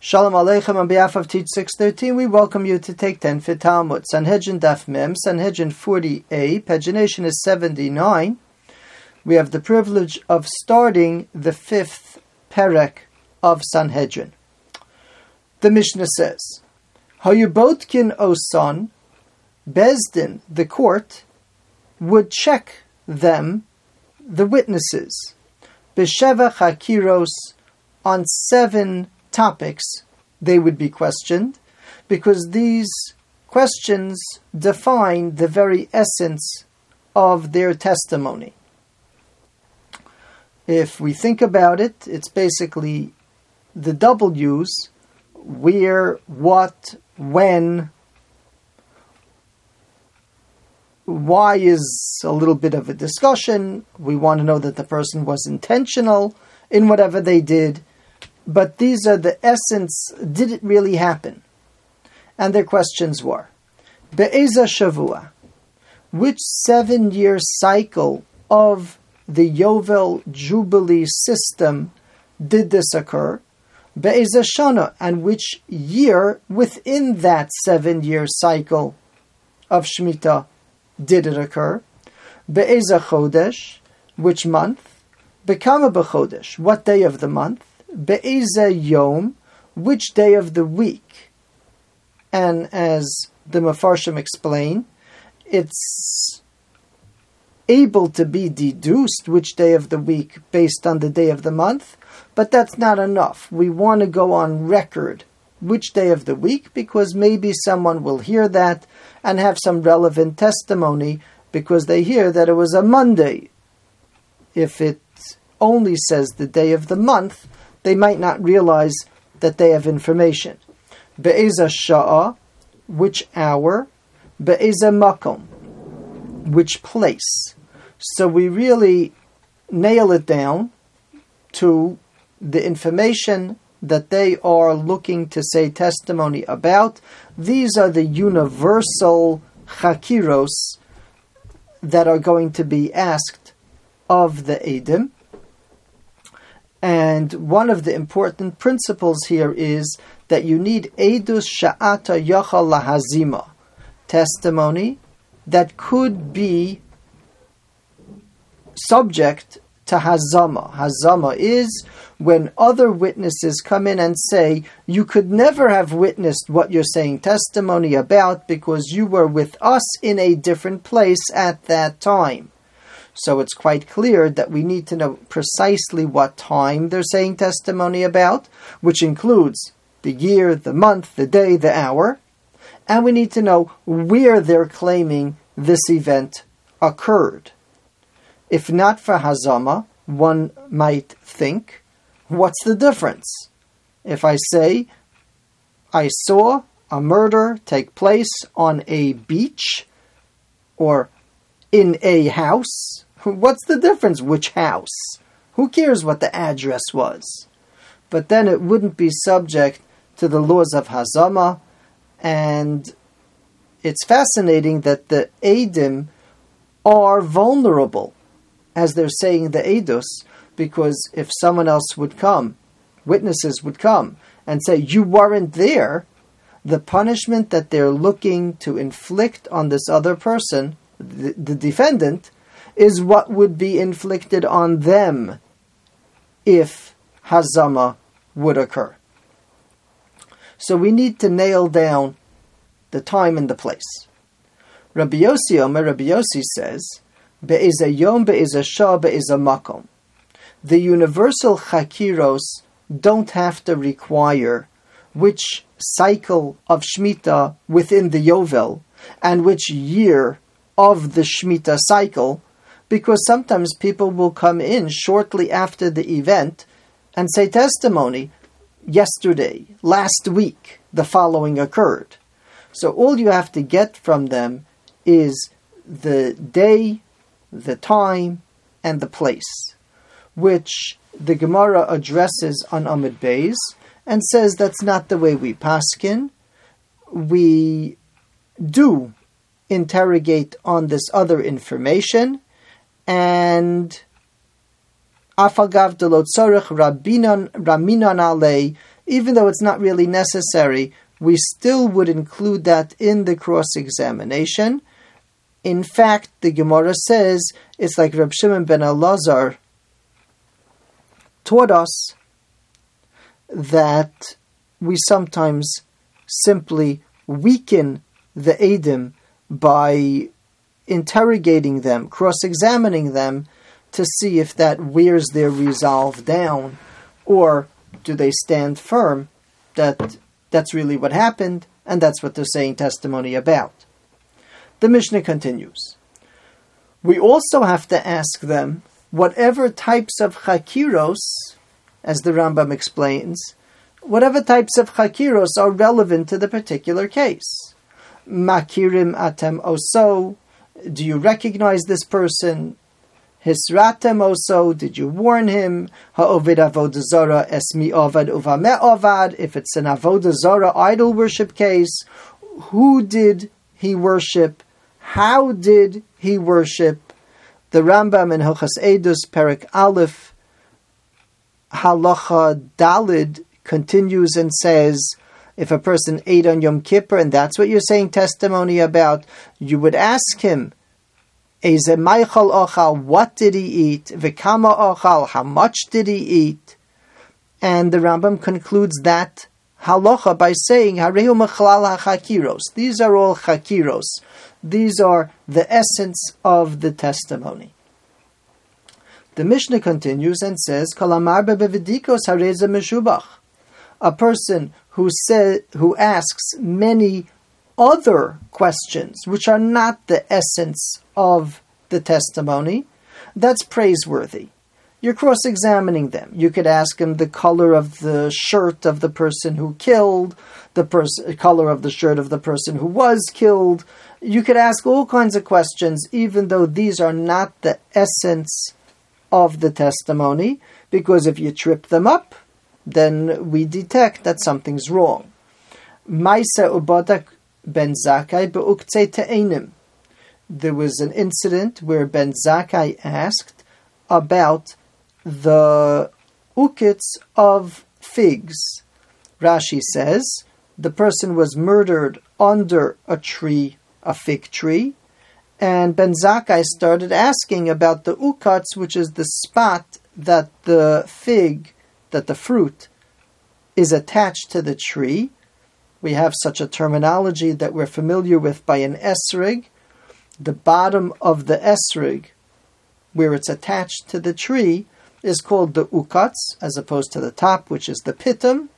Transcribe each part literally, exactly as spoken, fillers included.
Shalom Aleichem, on behalf of Teach six thirteen, we welcome you to take ten for Talmud. Sanhedrin Daf Mem, Sanhedrin forty A, pagination is seventy-nine. We have the privilege of starting the fifth perek of Sanhedrin. The Mishnah says, Hayubotkin Osan, Bezdin, the court, would check them, the witnesses, Besheva Chakiros, on seven topics they would be questioned, because these questions define the very essence of their testimony. If we think about it, it's basically the W's: where, what, when. Why is a little bit of a discussion. We want to know that the person was intentional in whatever they did. But these are the essence, did it really happen? And their questions were, Be'eza Shavua, which seven-year cycle of the Yovel Jubilee system did this occur? Be'eza Shana, and which year within that seven-year cycle of Shemitah did it occur? Be'eza Chodesh, which month? Bekama b'Chodesh, what day of the month? Be'eza Yom, which day of the week? And as the Mefarshim explain, it's able to be deduced which day of the week based on the day of the month, but that's not enough. We want to go on record which day of the week, because maybe someone will hear that and have some relevant testimony because they hear that it was a Monday. If it only says the day of the month, they might not realize that they have information. Be'eza Sha'ah, which hour? Be'eza Makom, which place? So we really nail it down to the information that they are looking to say testimony about. These are the universal chakiros that are going to be asked of the Eidim. And one of the important principles here is that you need Eidus Sha'ata Yachal Lahazima, testimony that could be subject to Hazama. Hazama is when other witnesses come in and say, you could never have witnessed what you're saying testimony about because you were with us in a different place at that time. So it's quite clear that we need to know precisely what time they're saying testimony about, which includes the year, the month, the day, the hour. And we need to know where they're claiming this event occurred. If not for Hazama, one might think, what's the difference? If I say, I saw a murder take place on a beach or in a house, what's the difference? Which house? Who cares what the address was? But then it wouldn't be subject to the laws of Hazama, and it's fascinating that the Eidim are vulnerable, as they're saying the Eidus, because if someone else would come, witnesses would come, and say, you weren't there, the punishment that they're looking to inflict on this other person, the, the defendant, is what would be inflicted on them if Hazama would occur. So we need to nail down the time and the place. Rabbi Yossi Omer, Rabbi Yossi says, Be'eza Yom, Be'eza Shah, Be'eza Makom. The universal chakiros don't have to require which cycle of Shemitah within the Yovel and which year of the Shemitah cycle, because sometimes people will come in shortly after the event and say testimony, yesterday, last week, the following occurred. So all you have to get from them is the day, the time, and the place, which the Gemara addresses on Amud Beis and says that's not the way we paskin. We do interrogate on this other information, and afagav delot tzorich rabinan raminan alei, even though it's not really necessary, we still would include that in the cross-examination. In fact, the Gemara says it's like Reb Shimon ben Elazar taught us that we sometimes simply weaken the Eidim by interrogating them, cross-examining them, to see if that wears their resolve down, or do they stand firm that that's really what happened, and that's what they're saying testimony about. The Mishnah continues. We also have to ask them whatever types of chakiros, as the Rambam explains, whatever types of chakiros are relevant to the particular case. Makirim atem oso, do you recognize this person? Hisratem oso, did you warn him? Ha'ovid avodah zara esmi ovad uvame ovad, if it's an avodah zara idol worship case, who did he worship? How did he worship? The Rambam in Hilchos Edus, Perek Aleph, Halacha Dalid, continues and says, if a person ate on Yom Kippur, and that's what you're saying testimony about, you would ask him, Eze meichal ochal, what did he eat? V'kama ochal, how much did he eat? And the Rambam concludes that halacha by saying, Harehu mechalal hachakiros. These are all chakiros. These are the essence of the testimony. The Mishnah continues and says, Kalamar bevidikos hareze meshubach. A person who says, who asks many other questions, which are not the essence of the testimony, that's praiseworthy. You're cross-examining them. You could ask him the color of the shirt of the person who killed, the pers- color of the shirt of the person who was killed. You could ask all kinds of questions, even though these are not the essence of the testimony, because if you trip them up, then we detect that something's wrong. Maisa ubadak ben Zakkai be'uktzei te'enim. There was an incident where Ben Zakkai asked about the ukits of figs. Rashi says the person was murdered under a tree, a fig tree, and Ben Zakkai started asking about the ukats, which is the spot that the fig, that the fruit, is attached to the tree. We have such a terminology that we're familiar with by an esrig. The bottom of the esrig, where it's attached to the tree, is called the ukats, as opposed to the top, which is the pitum.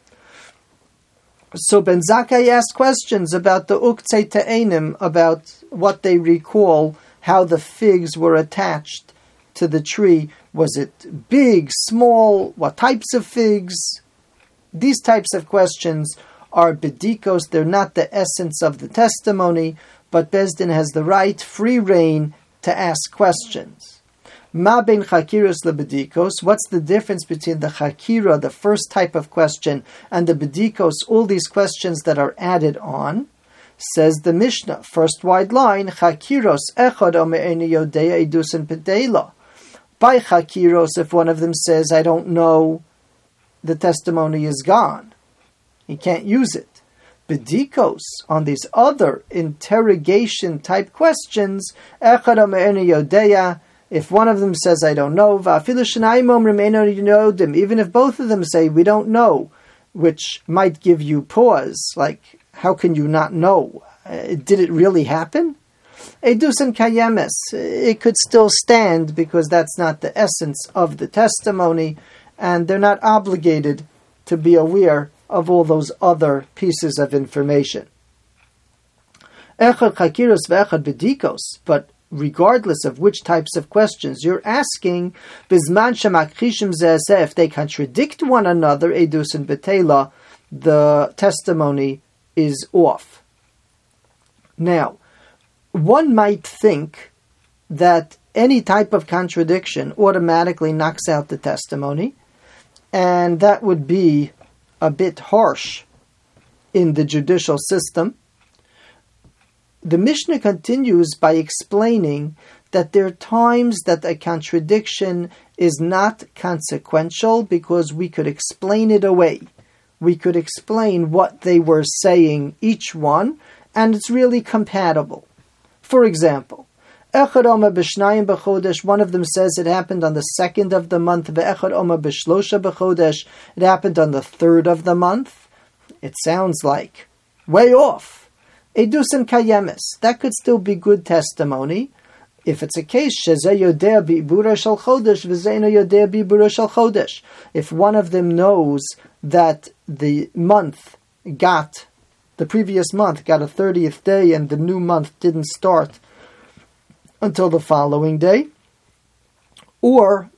So Ben Zakkai asked questions about the uktzei te'enim, about what they recall, how the figs were attached to the tree. Was it big, small? What types of figs? These types of questions are bedikos. They're not the essence of the testimony, but Bezdin has the right, free rein, to ask questions. Ma ben chakiros lebedikos. What's the difference between the chakira, the first type of question, and the bedikos, all these questions that are added on? Says the Mishnah, first wide line, chakiros echad ome'eni yodea edusin pedela. By chakiros, if one of them says, I don't know, the testimony is gone. He can't use it. Bedikos, on these other interrogation type questions, echad ome'eni yodea, if one of them says, I don't know, even if both of them say, we don't know, which might give you pause, like, how can you not know? Uh, did it really happen? Edusen kayemes, it could still stand because that's not the essence of the testimony, and they're not obligated to be aware of all those other pieces of information. Echad chakiros ve'echad bedikos, but regardless of which types of questions you're asking, bizman shemakchishim ze'aseh, if they contradict one another, edus and betela, the testimony is off. Now, one might think that any type of contradiction automatically knocks out the testimony, and that would be a bit harsh in the judicial system. The Mishnah continues by explaining that there are times that a contradiction is not consequential because we could explain it away. we could explain what they were saying, each one, and it's really compatible. For example, Echad Omer b'shnayim b'chodesh, one of them says it happened on the second of the month. Ve'echad Omer b'shlosha b'chodesh, it happened on the third of the month. It sounds like way off. Edusin kayemis, that could still be good testimony. If it's a case, shezeh yodea bi'ibura shel chodesh, v'zeino yodea bi'ibura shel chodesh. If one of them knows that the month got, the previous month got a thirtieth day and the new month didn't start until the following day, or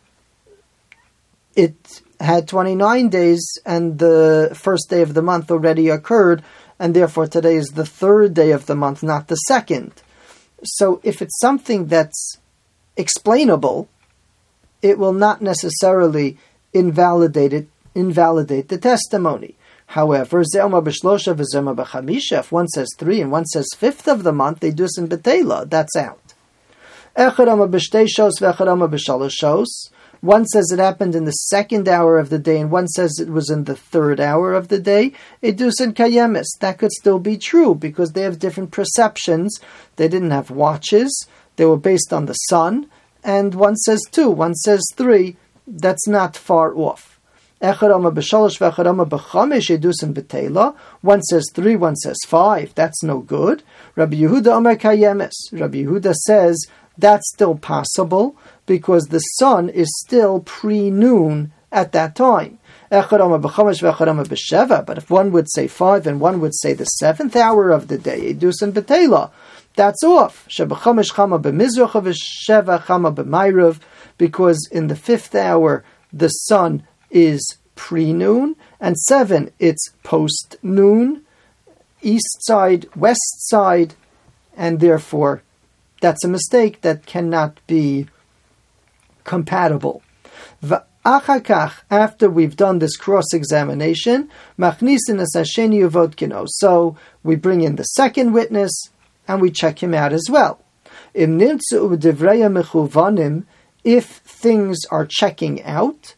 it had twenty-nine days and the first day of the month already occurred, and therefore today is the third day of the month, not the second. So if it's something that's explainable, it will not necessarily invalidate it, invalidate the testimony. However, Ze'oma b'shlosha v'ze'oma b'chamisha, if one says three and one says fifth of the month, they do sin b'teila, that's out. Echad Omer b'shtei shos v'echad Omer b'shalosh shos. One says it happened in the second hour of the day, and one says it was in the third hour of the day. Edusin kayemis, that could still be true, because they have different perceptions. They didn't have watches. They were based on the sun. And one says two, one says three. That's not far off. Echad Omer b'shalosh v'echad Omer b'chamesh edusin b'teila. One says three, one says five. That's no good. Rabbi Yehuda Omer kayemis. Rabbi Yehuda says that's still possible, because the sun is still pre-noon at that time. But if one would say five and one would say the seventh hour of the day, Edusin B'Teila, that's off. Because in the fifth hour, the sun is pre-noon, and seven, it's post-noon, east side, west side, and therefore that's a mistake that cannot be compatible. After we've done this cross-examination, so we bring in the second witness and we check him out as well. If things are checking out,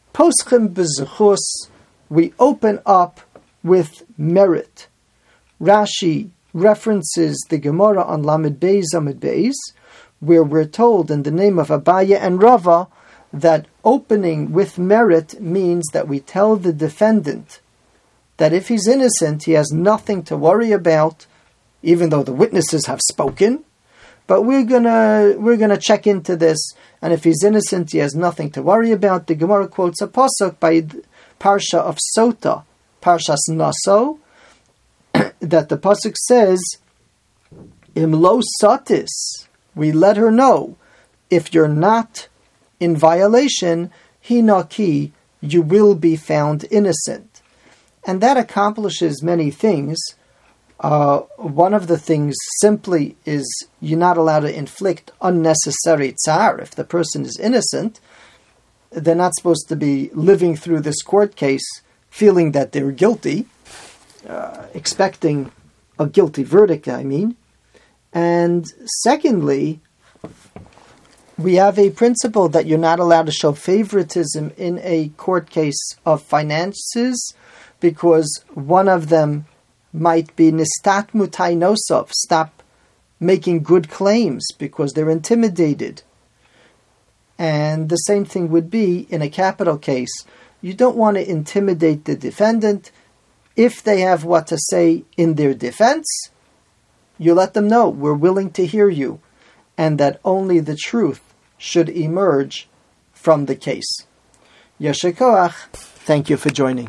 we open up with merit. Rashi references the Gemara on Lamed Beis Amud Beis, where we're told in the name of Abaye and Rava that opening with merit means that we tell the defendant that if he's innocent, he has nothing to worry about, even though the witnesses have spoken. But we're gonna we're gonna check into this, and if he's innocent, he has nothing to worry about. The Gemara quotes a pasuk by Parsha of Sota, Parshas Naso, that the pasuk says, "Im lo satis," we let her know, if you're not in violation, hinaki, you will be found innocent. And that accomplishes many things. Uh, one of the things simply is you're not allowed to inflict unnecessary tsar. If the person is innocent, they're not supposed to be living through this court case feeling that they're guilty, uh, expecting a guilty verdict, I mean. And secondly, we have a principle that you're not allowed to show favoritism in a court case of finances, because one of them might be nistat mutai nosov, stop making good claims because they're intimidated. And the same thing would be in a capital case. You don't want to intimidate the defendant. If they have what to say in their defense, you let them know, we're willing to hear you, and that only the truth should emerge from the case. Yasher koach. Thank you for joining.